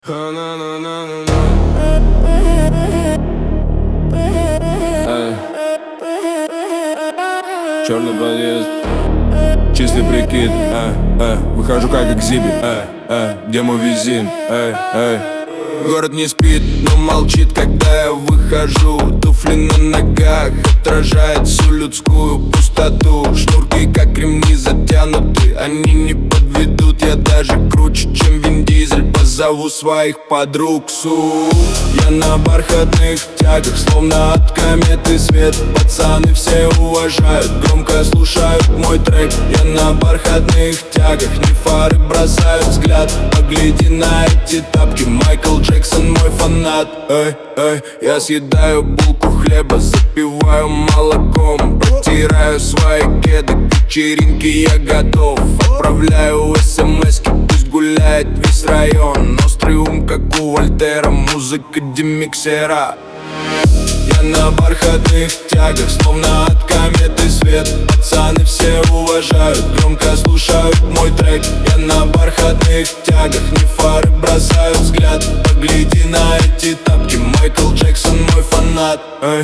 Черный подъезд, чистый прикид, выхожу как экзибит, где мой визин, Город не спит, но молчит, когда я выхожу. Туфли на ногах отражают всю людскую пустоту. Шнурки как ремни затянуты, они не подведут. Я даже круче, чем Вин Дизель. Позову своих подруг, Я на бархатных тягах, словно от кометы свет. Пацаны все уважают, громко слушают мой трек. Я на бархатных тягах, не фары бросают взгляд. Погляди на эти тапки, Майкл Джексон мой фанат. Я съедаю булку хлеба, запиваю молоком. Протираю свои кеды, к вечеринке я готов. Отправляю смски, пусть гуляет весь район. Острый ум, как у Вольтера, музыка демиксера. Я на бархатных тягах, словно от кометы свет. Пацаны все уважают, громко слушают мой трек. Я на бархатных тягах, не фары бросают взгляд. Погляди на эти тапки, Майкл Джексон мой фанат.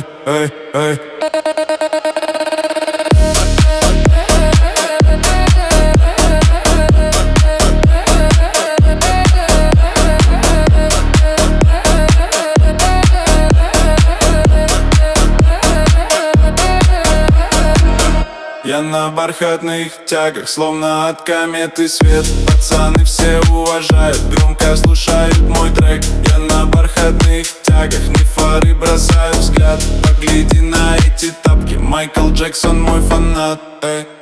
Я на бархатных тягах, словно от кометы свет. Пацаны все уважают, громко слушают мой трек. Я на бархатных тягах, не фары бросают взгляд. Погляди на эти тапки, Майкл Джексон мой фанат.